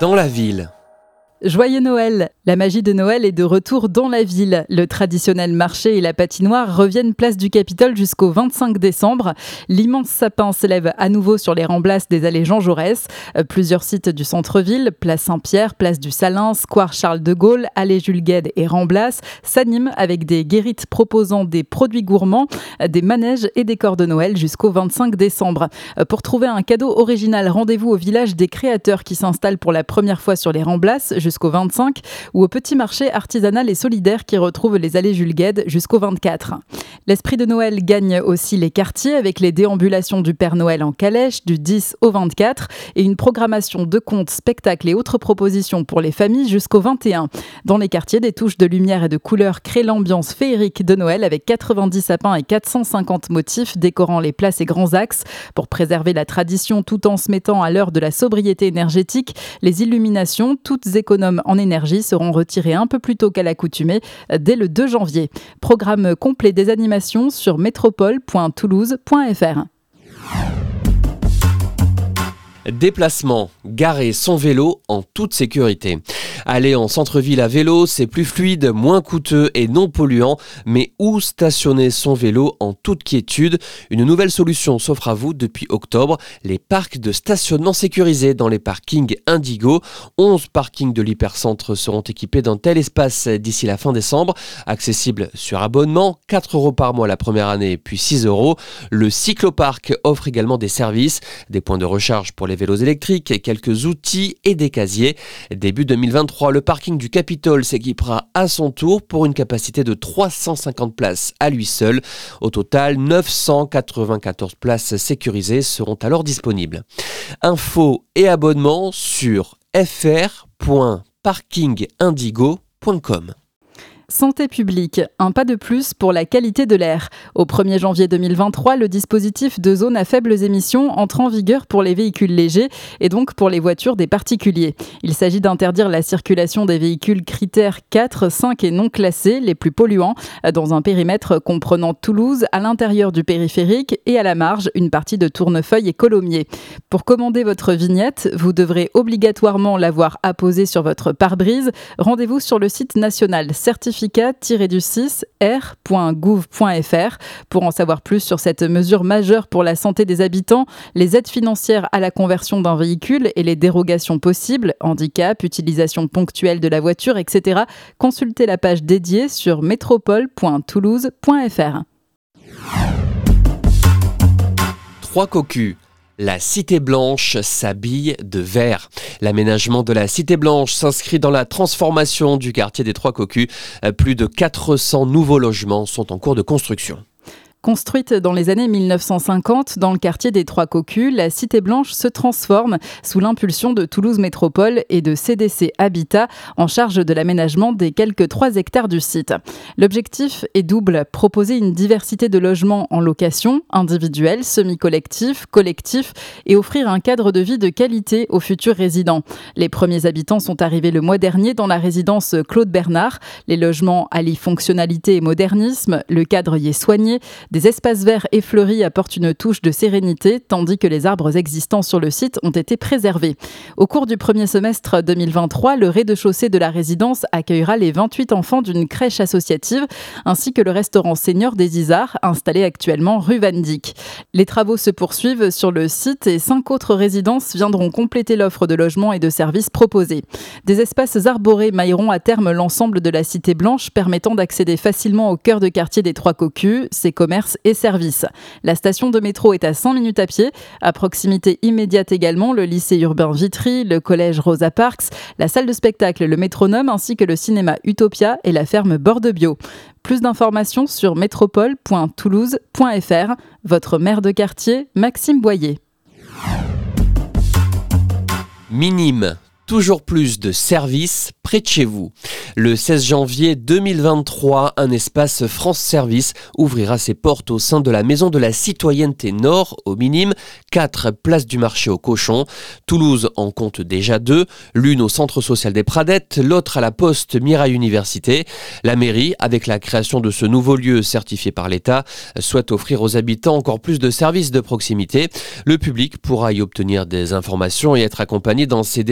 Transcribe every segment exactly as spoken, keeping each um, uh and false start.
dans la ville. Joyeux Noël! La magie de Noël est de retour dans la ville. Le traditionnel marché et la patinoire reviennent place du Capitole jusqu'au vingt-cinq décembre. L'immense sapin s'élève à nouveau sur les remblasses des allées Jean Jaurès. Plusieurs sites du centre-ville, place Saint-Pierre, place du Salin, square Charles de Gaulle, allée Jules Guesde et Ramblas, s'animent avec des guérites proposant des produits gourmands, des manèges et des corps de Noël jusqu'au vingt-cinq décembre. Pour trouver un cadeau original, rendez-vous au village des créateurs qui s'installe pour la première fois sur les remblasses jusqu'au vingt-cinq, ou au petit marché artisanal et solidaire qui retrouve les allées Jules Guesde jusqu'au vingt-quatre. L'esprit de Noël gagne aussi les quartiers avec les déambulations du Père Noël en calèche du dix au vingt-quatre et une programmation de contes, spectacles et autres propositions pour les familles jusqu'au vingt et un. Dans les quartiers, des touches de lumière et de couleurs créent l'ambiance féerique de Noël avec quatre-vingt-dix sapins et quatre cent cinquante motifs décorant les places et grands axes. Pour préserver la tradition tout en se mettant à l'heure de la sobriété énergétique, les illuminations, toutes économes en énergie, seront retirées un peu plus tôt qu'à l'accoutumée dès le deux janvier. Programme complet des animations sur métropole point toulouse point f r. Déplacement, garer son vélo en toute sécurité. Aller en centre-ville à vélo, c'est plus fluide, moins coûteux et non polluant, mais où stationner son vélo en toute quiétude? Une nouvelle solution s'offre à vous depuis octobre, les parcs de stationnement sécurisés dans les parkings Indigo. onze parkings de l'hypercentre seront équipés d'un tel espace d'ici la fin décembre, accessible sur abonnement, quatre euros par mois la première année puis six euros. Le cycloparc offre également des services, des points de recharge pour les vélos électriques, quelques outils et des casiers. Début deux mille vingt-trois, le parking du Capitole s'équipera à son tour pour une capacité de trois cent cinquante places à lui seul. Au total, neuf cent quatre-vingt-quatorze places sécurisées seront alors disponibles. Infos et abonnements sur f r point parking indigo point com. Santé publique, un pas de plus pour la qualité de l'air. Au premier janvier deux mille vingt-trois, le dispositif de zone à faibles émissions entre en vigueur pour les véhicules légers et donc pour les voitures des particuliers. Il s'agit d'interdire la circulation des véhicules critères quatre, cinq et non classés, les plus polluants, dans un périmètre comprenant Toulouse, à l'intérieur du périphérique et à la marge, une partie de Tournefeuille et Colomiers. Pour commander votre vignette, vous devrez obligatoirement l'avoir apposée sur votre pare-brise. Rendez-vous sur le site national certifié six r point gouv point f r pour en savoir plus sur cette mesure majeure pour la santé des habitants, les aides financières à la conversion d'un véhicule et les dérogations possibles, handicap, utilisation ponctuelle de la voiture, et cetera. Consultez la page dédiée sur métropole point toulouse point f r. Trois cocus. La Cité Blanche s'habille de vert. L'aménagement de la Cité Blanche s'inscrit dans la transformation du quartier des Trois Cocus. Plus de quatre cents nouveaux logements sont en cours de construction. Construite dans les années mille neuf cent cinquante dans le quartier des Trois Cocus, la Cité Blanche se transforme sous l'impulsion de Toulouse Métropole et de C D C Habitat en charge de l'aménagement des quelques trois hectares du site. L'objectif est double, proposer une diversité de logements en location, individuels, semi-collectifs, collectifs et offrir un cadre de vie de qualité aux futurs résidents. Les premiers habitants sont arrivés le mois dernier dans la résidence Claude Bernard. Les logements allient fonctionnalité et modernisme, le cadre y est soigné. Des espaces verts et fleuris apportent une touche de sérénité, tandis que les arbres existants sur le site ont été préservés. Au cours du premier semestre deux mille vingt-trois, le rez-de-chaussée de la résidence accueillera les vingt-huit enfants d'une crèche associative, ainsi que le restaurant senior des Isards, installé actuellement rue Van Dyck. Les travaux se poursuivent sur le site et cinq autres résidences viendront compléter l'offre de logements et de services proposés. Des espaces arborés mailleront à terme l'ensemble de la Cité Blanche, permettant d'accéder facilement au cœur de quartier des Trois Cocus, ses commerces et services. La station de métro est à cent minutes à pied. À proximité immédiate également, le lycée urbain Vitry, le collège Rosa Parks, la salle de spectacle Le Métronome ainsi que le cinéma Utopia et la ferme Bordebio. Plus d'informations sur métropole point toulouse point f r. Votre maire de quartier, Maxime Boyer. Minime. Toujours plus de services près de chez vous. Le seize janvier deux mille vingt-trois, un espace France Service ouvrira ses portes au sein de la Maison de la Citoyenneté Nord, au Minime, quatre places du marché aux cochons. Toulouse en compte déjà deux, l'une au Centre social des Pradettes, l'autre à la Poste Mirail Université. La mairie, avec la création de ce nouveau lieu certifié par l'État, souhaite offrir aux habitants encore plus de services de proximité. Le public pourra y obtenir des informations et être accompagné dans ses démarches administratives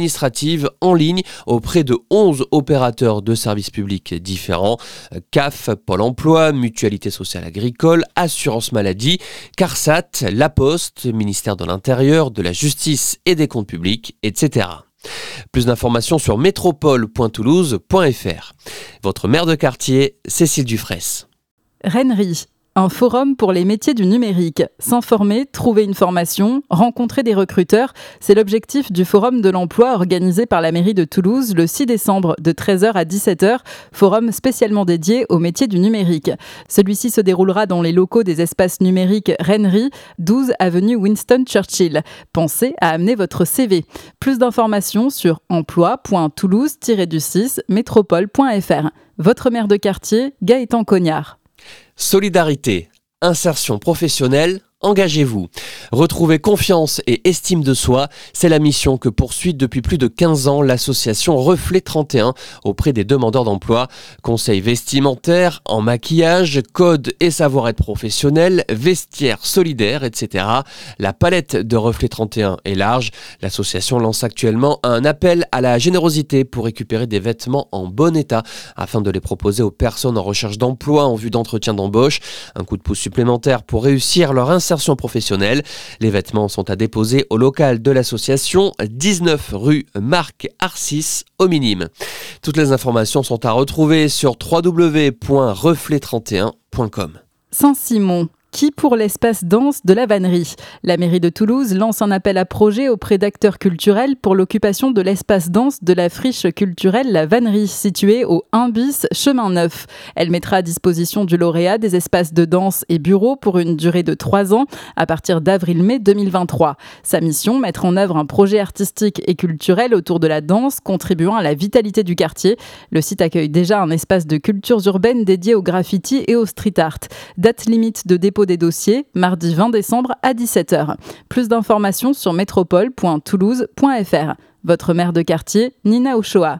administratives en ligne auprès de onze opérateurs de services publics différents, C A F, Pôle emploi, Mutualité sociale agricole, Assurance maladie, CARSAT, La Poste, ministère de l'Intérieur, de la Justice et des Comptes publics, et cetera. Plus d'informations sur métropole point toulouse point f r. Votre maire de quartier, Cécile Dufraisse. Rennery. Un forum pour les métiers du numérique. S'informer, trouver une formation, rencontrer des recruteurs, c'est l'objectif du Forum de l'emploi organisé par la mairie de Toulouse le six décembre de treize heures à dix-sept heures, forum spécialement dédié aux métiers du numérique. Celui-ci se déroulera dans les locaux des espaces numériques Rennery, douze avenue Winston Churchill. Pensez à amener votre C V. Plus d'informations sur emploi point toulouse tiret du six métropole point f r. Votre maire de quartier, Gaëtan Cognard. Solidarité, insertion professionnelle, engagez-vous. Retrouver confiance et estime de soi, c'est la mission que poursuit depuis plus de quinze ans l'association Reflet trente et un auprès des demandeurs d'emploi. Conseils vestimentaires, en maquillage, code et savoir-être professionnel, vestiaire solidaire, et cetera. La palette de Reflet trente et un est large. L'association lance actuellement un appel à la générosité pour récupérer des vêtements en bon état afin de les proposer aux personnes en recherche d'emploi en vue d'entretien d'embauche. Un coup de pouce supplémentaire pour réussir leur insertion professionnelle. Les vêtements sont à déposer au local de l'association, dix-neuf rue Marc Arcis au Minime. Toutes les informations sont à retrouver sur w w w point reflet trente et un point com. Saint-Simon. Qui pour l'espace danse de la Vannerie ? La mairie de Toulouse lance un appel à projet auprès d'acteurs culturels pour l'occupation de l'espace danse de la friche culturelle La Vannerie, située au un bis Chemin Neuf. Elle mettra à disposition du lauréat des espaces de danse et bureaux pour une durée de trois ans à partir d'avril-mai deux mille vingt-trois. Sa mission, mettre en œuvre un projet artistique et culturel autour de la danse contribuant à la vitalité du quartier. Le site accueille déjà un espace de cultures urbaines dédié au graffiti et au street art. Date limite de dépôt des dossiers, mardi vingt décembre à dix-sept heures. Plus d'informations sur métropole point toulouse point f r. Votre maire de quartier, Nina Ochoa.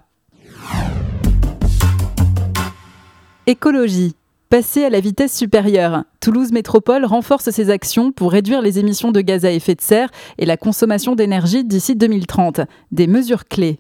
Écologie. Passer à la vitesse supérieure. Toulouse Métropole renforce ses actions pour réduire les émissions de gaz à effet de serre et la consommation d'énergie d'ici deux mille trente. Des mesures clés.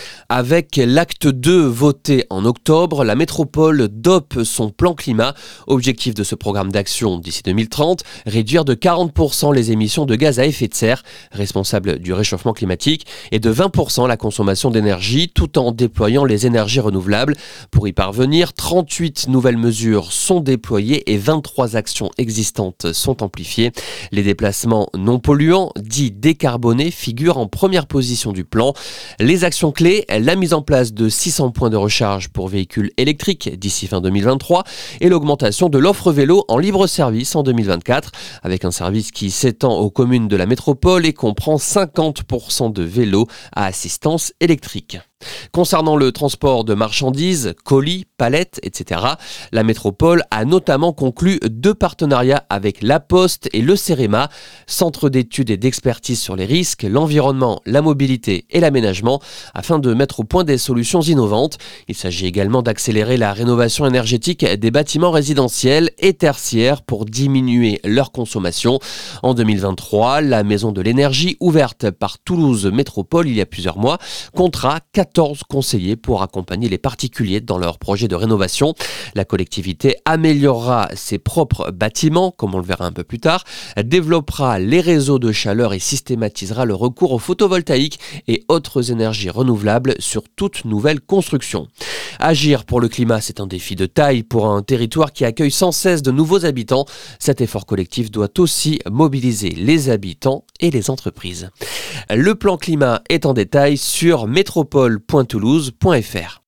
Avec l'acte deux voté en octobre, la métropole dope son plan climat. Objectif de ce programme d'action d'ici deux mille trente, réduire de quarante pour cent les émissions de gaz à effet de serre, responsables du réchauffement climatique, et de vingt pour cent la consommation d'énergie, tout en déployant les énergies renouvelables. Pour y parvenir, trente-huit nouvelles mesures sont déployées et vingt-trois actions existantes sont amplifiées. Les déplacements non polluants, dits décarbonés, figurent en première position du plan. Les actions clés, la mise en place de six cents points de recharge pour véhicules électriques d'ici fin deux mille vingt-trois et l'augmentation de l'offre vélo en libre service en deux mille vingt-quatre, avec un service qui s'étend aux communes de la métropole et comprend cinquante pour cent de vélos à assistance électrique. Concernant le transport de marchandises, colis, palettes, et cetera, la métropole a notamment conclu deux partenariats avec La Poste et le CEREMA, Centre d'études et d'expertise sur les risques, l'environnement, la mobilité et l'aménagement, afin de mettre au point des solutions innovantes. Il s'agit également d'accélérer la rénovation énergétique des bâtiments résidentiels et tertiaires pour diminuer leur consommation. En deux mille vingt-trois, la Maison de l'énergie, ouverte par Toulouse Métropole il y a plusieurs mois, comptera quatorze conseillers pour accompagner les particuliers dans leurs projets de rénovation. La collectivité améliorera ses propres bâtiments, comme on le verra un peu plus tard, développera les réseaux de chaleur et systématisera le recours au photovoltaïque et autres énergies renouvelables sur toute nouvelle construction. Agir pour le climat, c'est un défi de taille pour un territoire qui accueille sans cesse de nouveaux habitants. Cet effort collectif doit aussi mobiliser les habitants et les entreprises. Le plan climat est en détail sur métropole point toulouse point f r.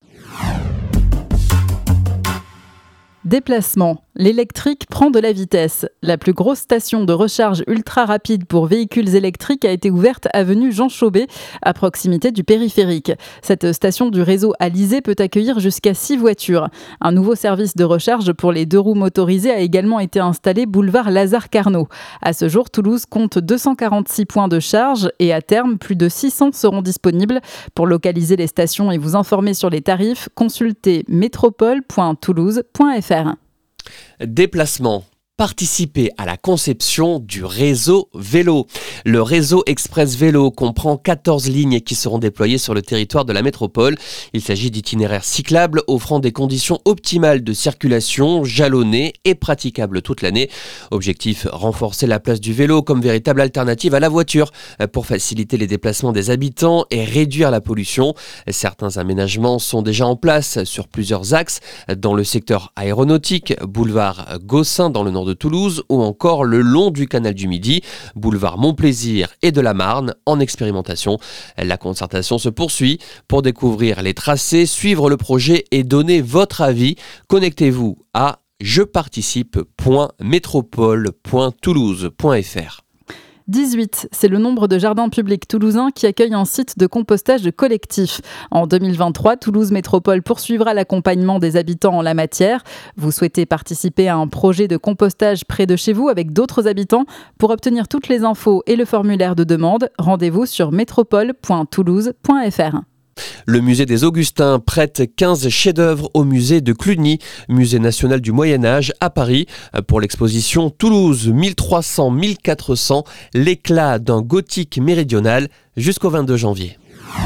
Déplacement. L'électrique prend de la vitesse. La plus grosse station de recharge ultra rapide pour véhicules électriques a été ouverte avenue Jean Chauvet, à proximité du périphérique. Cette station du réseau Alizé peut accueillir jusqu'à six voitures. Un nouveau service de recharge pour les deux roues motorisées a également été installé boulevard Lazare Carnot. À ce jour, Toulouse compte deux cent quarante-six points de charge et à terme, plus de six cents seront disponibles. Pour localiser les stations et vous informer sur les tarifs, consultez métropole point toulouse point f r. Déplacement. Participer à la conception du réseau vélo. Le réseau Express Vélo comprend quatorze lignes qui seront déployées sur le territoire de la métropole. Il s'agit d'itinéraires cyclables offrant des conditions optimales de circulation, jalonnés et praticables toute l'année. Objectif, renforcer la place du vélo comme véritable alternative à la voiture pour faciliter les déplacements des habitants et réduire la pollution. Certains aménagements sont déjà en place sur plusieurs axes dans le secteur aéronautique, boulevard Gossin dans le nord de Toulouse ou encore le long du canal du Midi, boulevard Montplaisir et de la Marne en expérimentation. La concertation se poursuit. Pour découvrir les tracés, suivre le projet et donner votre avis, connectez-vous à jeparticipe point métropole point toulouse point f r. dix-huit, c'est le nombre de jardins publics toulousains qui accueillent un site de compostage collectif. En deux mille vingt-trois, Toulouse Métropole poursuivra l'accompagnement des habitants en la matière. Vous souhaitez participer à un projet de compostage près de chez vous avec d'autres habitants? Pour obtenir toutes les infos et le formulaire de demande, rendez-vous sur métropole point toulouse point f r. Le musée des Augustins prête quinze chefs-d'œuvre au musée de Cluny, musée national du Moyen-Âge à Paris, pour l'exposition Toulouse mille trois cents à mille quatre cents, l'éclat d'un gothique méridional jusqu'au vingt-deux janvier.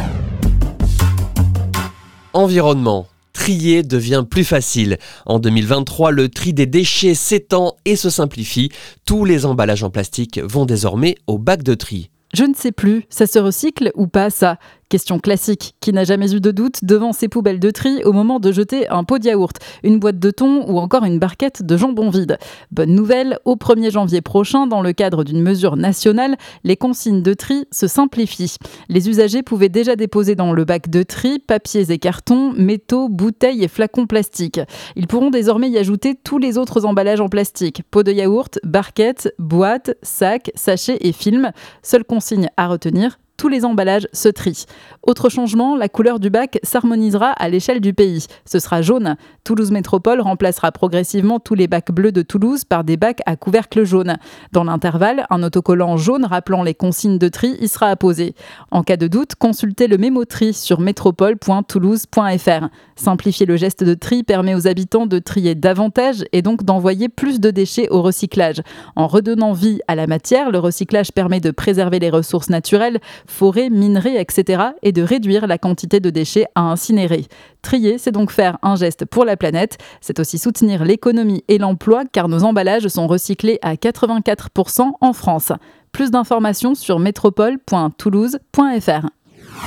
Environnement. Trier devient plus facile. En deux mille vingt-trois, le tri des déchets s'étend et se simplifie. Tous les emballages en plastique vont désormais au bac de tri. Je ne sais plus, ça se recycle ou pas ça? Question classique, qui n'a jamais eu de doute devant ses poubelles de tri au moment de jeter un pot de yaourt, une boîte de thon ou encore une barquette de jambon vide. Bonne nouvelle, au premier janvier prochain, dans le cadre d'une mesure nationale, les consignes de tri se simplifient. Les usagers pouvaient déjà déposer dans le bac de tri papiers et cartons, métaux, bouteilles et flacons plastiques. Ils pourront désormais y ajouter tous les autres emballages en plastique, pots de yaourt, barquettes, boîtes, sacs, sachets et films. Seule consigne à retenir, tous les emballages se trient. Autre changement, la couleur du bac s'harmonisera à l'échelle du pays. Ce sera jaune. Toulouse Métropole remplacera progressivement tous les bacs bleus de Toulouse par des bacs à couvercle jaune. Dans l'intervalle, un autocollant jaune rappelant les consignes de tri y sera apposé. En cas de doute, consultez le mémo-tri sur métropole point toulouse point f r. Simplifier le geste de tri permet aux habitants de trier davantage et donc d'envoyer plus de déchets au recyclage. En redonnant vie à la matière, le recyclage permet de préserver les ressources naturelles, forêts, minerais, et cetera et de réduire la quantité de déchets à incinérer. Trier, c'est donc faire un geste pour la planète. C'est aussi soutenir l'économie et l'emploi car nos emballages sont recyclés à quatre-vingt-quatre pour cent en France. Plus d'informations sur métropole point toulouse point f r.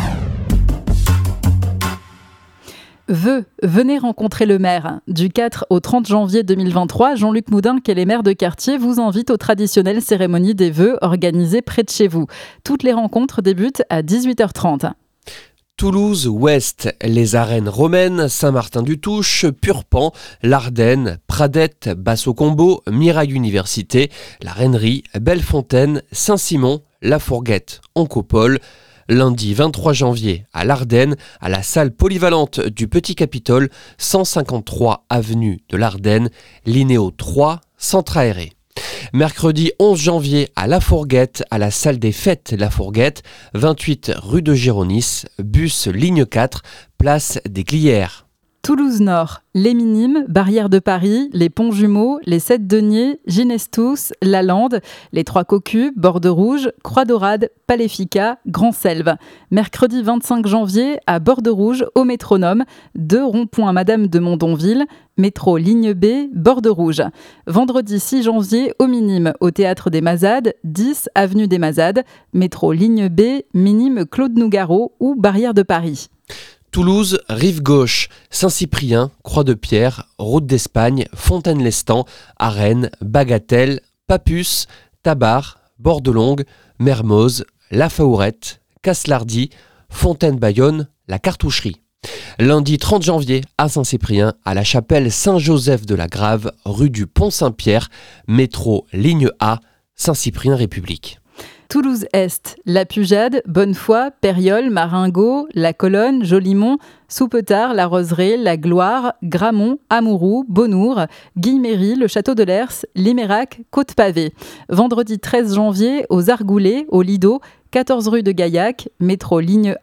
Vœux, venez rencontrer le maire. Du quatre au trente janvier deux mille vingt-trois, Jean-Luc Moudin, qui est les maires de quartier, vous invite aux traditionnelles cérémonies des vœux organisées près de chez vous. Toutes les rencontres débutent à dix-huit heures trente. Toulouse Ouest, les arènes romaines, Saint-Martin-du-Touche, Purpan, l'Ardenne, Pradette, Basso-Combo, Mirail Université, la Rennerie, Bellefontaine, Saint-Simon, La Fourguette, Oncopole. Lundi vingt-trois janvier, à l'Ardenne, à la salle polyvalente du Petit Capitole, cent cinquante-trois avenue de l'Ardenne, Linéo trois, centre aéré. Mercredi onze janvier, à La Fourguette, à la salle des fêtes La Fourguette, vingt-huit rue de Géronis, bus ligne quatre, place des Glières. Toulouse Nord, les Minimes, Barrière de Paris, les Ponts Jumeaux, les Sept Deniers, Ginestous, La Lande, les Trois Cocus, Borde Rouge, Croix d'Orade, Paléfica, Grand Selve. Mercredi vingt-cinq janvier, à Borde Rouge, au Métronome, deux ronds-points Madame de Mondonville, métro ligne B, Borde Rouge. Vendredi six janvier, au Minime, au Théâtre des Mazades, dix avenue des Mazades, métro ligne B, Minime Claude Nougaro ou Barrière de Paris. Toulouse, rive gauche, Saint-Cyprien, Croix-de-Pierre, Route d'Espagne, Fontaine-Lestan, Arène, Bagatelle, Papus, Tabar, Bordelongue, Mermoz, La Faourette, Caslardy, Fontaine-Bayonne, La Cartoucherie. Lundi trente janvier, à Saint-Cyprien, à la chapelle Saint-Joseph de la Grave, rue du Pont-Saint-Pierre, métro ligne A, Saint-Cyprien République. Toulouse-Est, La Pujade, Bonnefoy, Périol, Maringot, La Colonne, Jolimont, Soupetard, La Roseraie, La Gloire, Gramont, Amouroux, Bonnour, Guilleméry, le Château de l'Ers, Limérac, Côte-Pavée. Vendredi treize janvier, aux Argoulets, au Lido, quatorze rue de Gaillac, métro ligne A,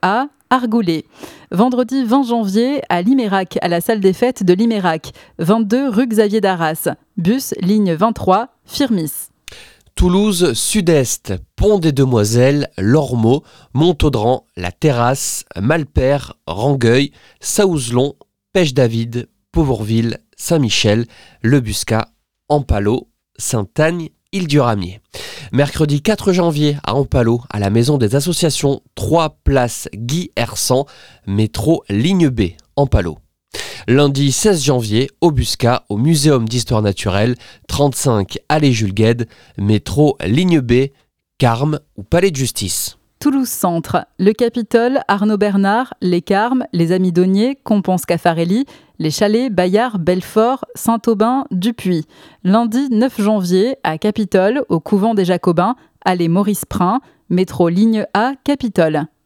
Argoulé. Vendredi vingt janvier, à Limérac, à la salle des fêtes de Limérac. vingt-deux rue Xavier d'Arras. Bus, ligne vingt-trois, Firmis. Toulouse Sud-Est, Pont des Demoiselles, Lormeaux, Montaudran, La Terrasse, Malpère, Rangueil, Saouzlon, Pêche-David, Pauvourville, Saint-Michel, Le Buscat, Ampalo, Sainte-Agne, Île-du-Ramier. Mercredi quatre janvier à Ampalo, à la Maison des Associations, trois place Guy Hersant, métro ligne B, Ampalo. Lundi seize janvier, au Buscat, au Muséum d'Histoire Naturelle, trente-cinq allée Jules Guesde, métro ligne B, Carmes ou Palais de Justice. Toulouse Centre, le Capitole, Arnaud Bernard, les Carmes, les Amis Daunier, Compense Caffarelli, les Chalets, Bayard, Belfort, Saint-Aubin, Dupuis. Lundi neuf janvier, à Capitole, au couvent des Jacobins, allée Maurice Prin, métro ligne A, Capitole.